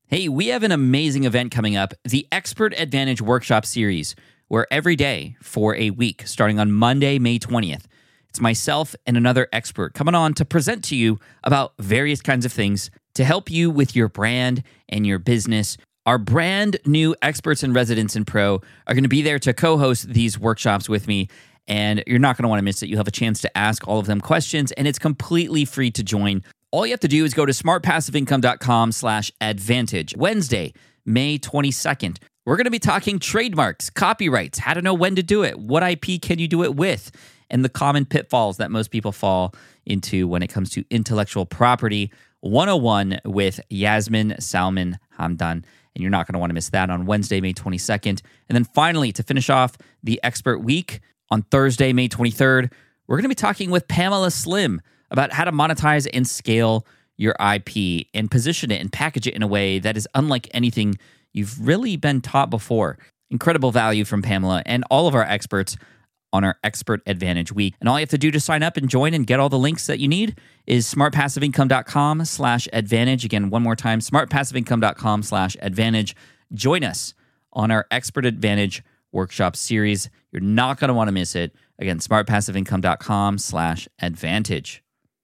Hey, we have an amazing event coming up, the Expert Advantage Workshop Series, where every day for a week, starting on Monday, May 20th, it's myself and another expert coming on to present to you about various kinds of things to help you with your brand and your business. Our brand new experts and residents in Pro are going to be there to co-host these workshops with me, and you're not going to want to miss it. You'll have a chance to ask all of them questions, and it's completely free to join. All you have to do is go to smartpassiveincome.com/advantage. Wednesday, May 22nd. We're going to be talking trademarks, copyrights, how to know when to do it, what IP can you do it with, and the common pitfalls that most people fall into when it comes to intellectual property 101 with Yasmin Salman Hamdan. And you're not going to want to miss that on Wednesday, May 22nd. And then finally, to finish off the Expert Week, on Thursday, May 23rd, we're going to be talking with Pamela Slim about how to monetize and scale your IP and position it and package it in a way that is unlike anything you've really been taught before. Incredible value from Pamela and all of our experts on our Expert Advantage Week. And all you have to do to sign up and join and get all the links that you need is smartpassiveincome.com/advantage. Again, one more time, smartpassiveincome.com/advantage. Join us on our Expert Advantage Workshop Series. You're not going to want to miss it. Again, smartpassiveincome.com/advantage.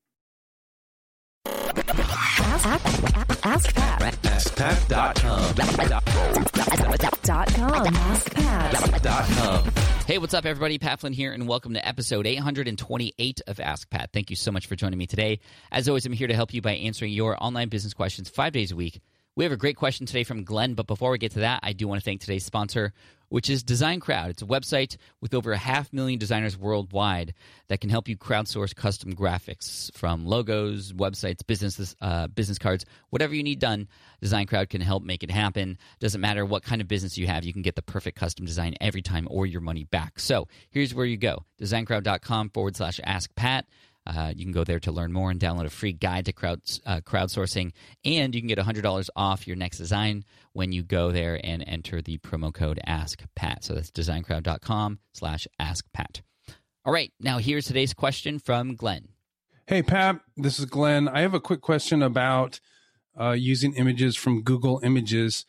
AskPat.com. Hey, what's up, everybody? Pat Flynn here, and welcome to episode 828 of Ask Pat. Thank you so much for joining me today. As always, I'm here to help you by answering your online business questions 5 days a week. We have a great question today from Glenn, but before we get to that, I do want to thank today's sponsor, which is Design Crowd. It's a website with over 500,000 designers worldwide that can help you crowdsource custom graphics from logos, websites, business cards, whatever you need done. Design Crowd can help make it happen. Doesn't matter what kind of business you have, you can get the perfect custom design every time or your money back. So here's where you go, designcrowd.com/askpat. You can go there to learn more and download a free guide to crowdsourcing, and you can get $100 off your next design when you go there and enter the promo code AskPat. So that's designcrowd.com/askpat. All right, now here's today's question from Glenn. Hey, Pat, this is Glenn. I have a quick question about using images from Google Images.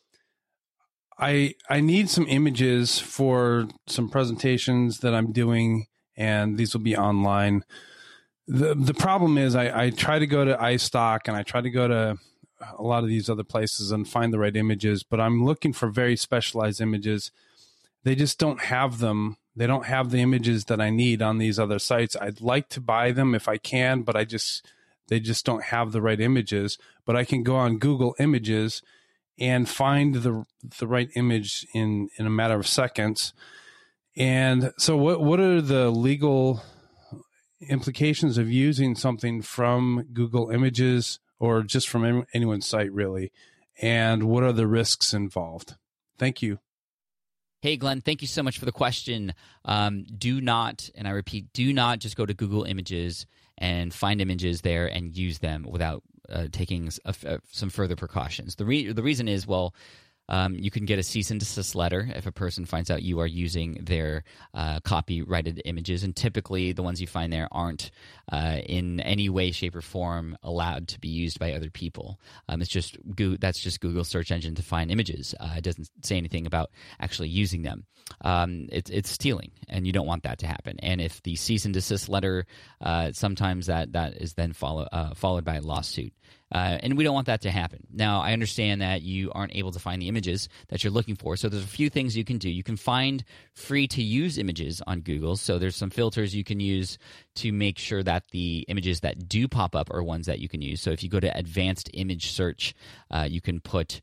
I need some images for some presentations that I'm doing, and these will be online. The problem is I try to go to iStock and I try to go to a lot of these other places and find the right images, but I'm looking for very specialized images. They just don't have them. They don't have the images that I need on these other sites. I'd like to buy them if I can, but they just don't have the right images. But I can go on Google Images and find the right image in a matter of seconds. And so what are the legal implications of using something from Google Images or just from anyone's site, really? And what are the risks involved? Thank you. Hey, Glenn, thank you so much for the question. Do not, and I repeat, do not just go to Google Images and find images there and use them without taking some further precautions. The reason is, well, you can get a cease and desist letter if a person finds out you are using their copyrighted images, and typically the ones you find there aren't in any way, shape, or form allowed to be used by other people. That's just Google's search engine to find images. It doesn't say anything about actually using them. It's stealing, and you don't want that to happen. And if the cease and desist letter, sometimes that is then followed by a lawsuit. And we don't want that to happen. Now, I understand that you aren't able to find the images that you're looking for, so there's a few things you can do. You can find free-to-use images on Google, so there's some filters you can use to make sure that the images that do pop up are ones that you can use. So if you go to advanced image search, you can put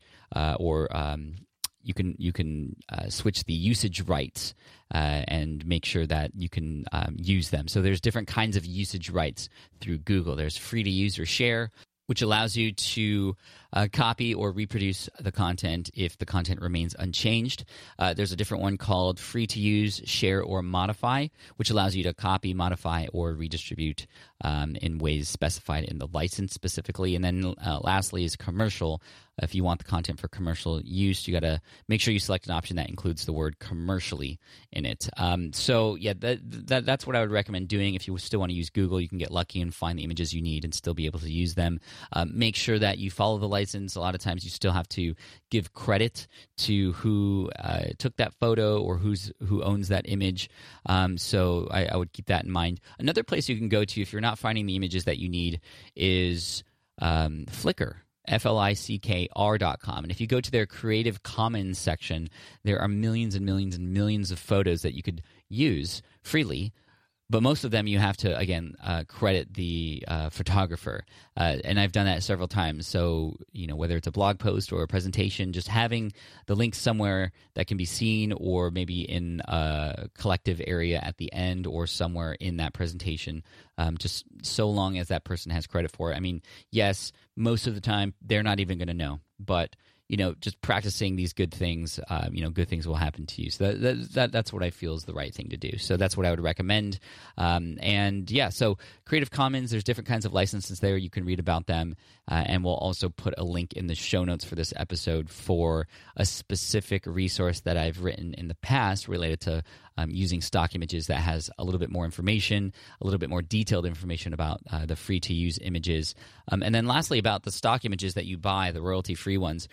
you can switch the usage rights and make sure that you can use them. So there's different kinds of usage rights through Google. There's free-to-use or share, which allows you to copy or reproduce the content if the content remains unchanged. There's a different one called free to use, share, or modify, which allows you to copy, modify, or redistribute in ways specified in the license specifically. And then lastly is commercial. If you want the content for commercial use, you got to make sure you select an option that includes the word commercially in it. So yeah, that's what I would recommend doing. If you still want to use Google, you can get lucky and find the images you need and still be able to use them. Make sure that you follow the license. A lot of times you still have to give credit to who took that photo or who owns that image. So I would keep that in mind. Another place you can go to if you're not finding the images that you need is Flickr. FLICKR.com. And if you go to their Creative Commons section, there are millions and millions and millions of photos that you could use freely. But most of them you have to, again, credit the photographer. And I've done that several times. So, whether it's a blog post or a presentation, just having the link somewhere that can be seen or maybe in a collective area at the end or somewhere in that presentation, just so long as that person has credit for it. I mean, yes, most of the time they're not even going to know. But just practicing these good things, good things will happen to you. So that's what I feel is the right thing to do. So that's what I would recommend. So Creative Commons, there's different kinds of licenses there. You can read about them. And we'll also put a link in the show notes for this episode for a specific resource that I've written in the past related to using stock images that has a little bit more information, a little bit more detailed information about the free-to-use images. And then lastly, about the stock images that you buy, the royalty-free ones.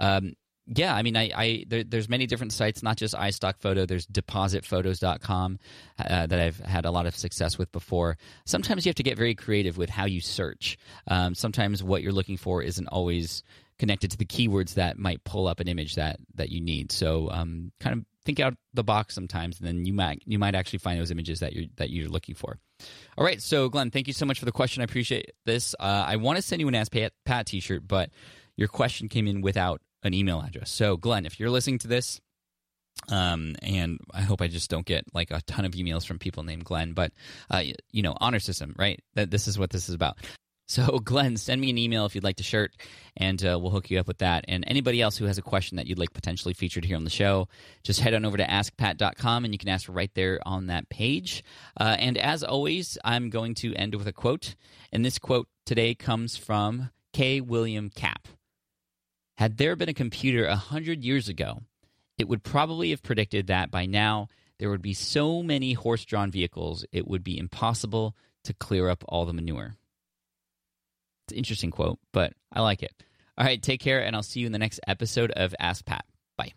There's many different sites, not just iStockPhoto. There's depositphotos.com that I've had a lot of success with before. Sometimes you have to get very creative with how you search. Sometimes what you're looking for isn't always connected to the keywords that might pull up an image that you need. So kind of think out the box sometimes, and then you might actually find those images that you're looking for. All right, so Glenn, thank you so much for the question. I appreciate this. I want to send you an Ask Pat t-shirt, but your question came in without an email address. So, Glenn, if you're listening to this, and I hope I just don't get like a ton of emails from people named Glenn, but, honor system, right? This is what this is about. So, Glenn, send me an email if you'd like the shirt, and we'll hook you up with that. And anybody else who has a question that you'd like potentially featured here on the show, just head on over to askpat.com, and you can ask right there on that page. And as always, I'm going to end with a quote. And this quote today comes from K. William Capp. Had there been a computer 100 years ago, it would probably have predicted that by now there would be so many horse-drawn vehicles it would be impossible to clear up all the manure. It's an interesting quote, but I like it. All right, take care, and I'll see you in the next episode of Ask Pat. Bye.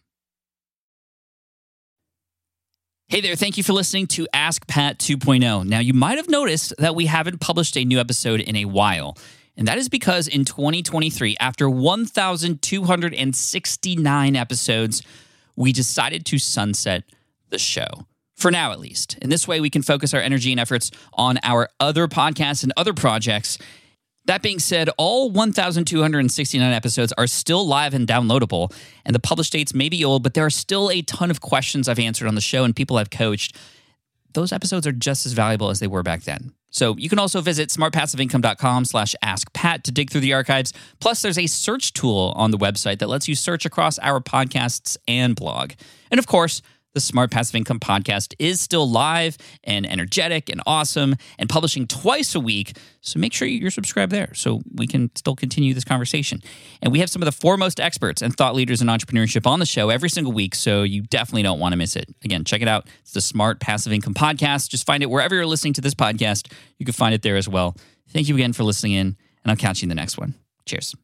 Hey there, thank you for listening to Ask Pat 2.0. Now, you might have noticed that we haven't published a new episode in a while. And that is because in 2023, after 1,269 episodes, we decided to sunset the show. For now, at least. In this way, we can focus our energy and efforts on our other podcasts and other projects. That being said, all 1,269 episodes are still live and downloadable, and the published dates may be old, but there are still a ton of questions I've answered on the show and people I've coached. Those episodes are just as valuable as they were back then. So you can also visit smartpassiveincome.com/askpat to dig through the archives. Plus, there's a search tool on the website that lets you search across our podcasts and blog. And of course, the Smart Passive Income podcast is still live and energetic and awesome and publishing twice a week. So make sure you're subscribed there so we can still continue this conversation. And we have some of the foremost experts and thought leaders in entrepreneurship on the show every single week, so you definitely don't want to miss it. Again, check it out. It's the Smart Passive Income podcast. Just find it wherever you're listening to this podcast. You can find it there as well. Thank you again for listening in, and I'll catch you in the next one. Cheers.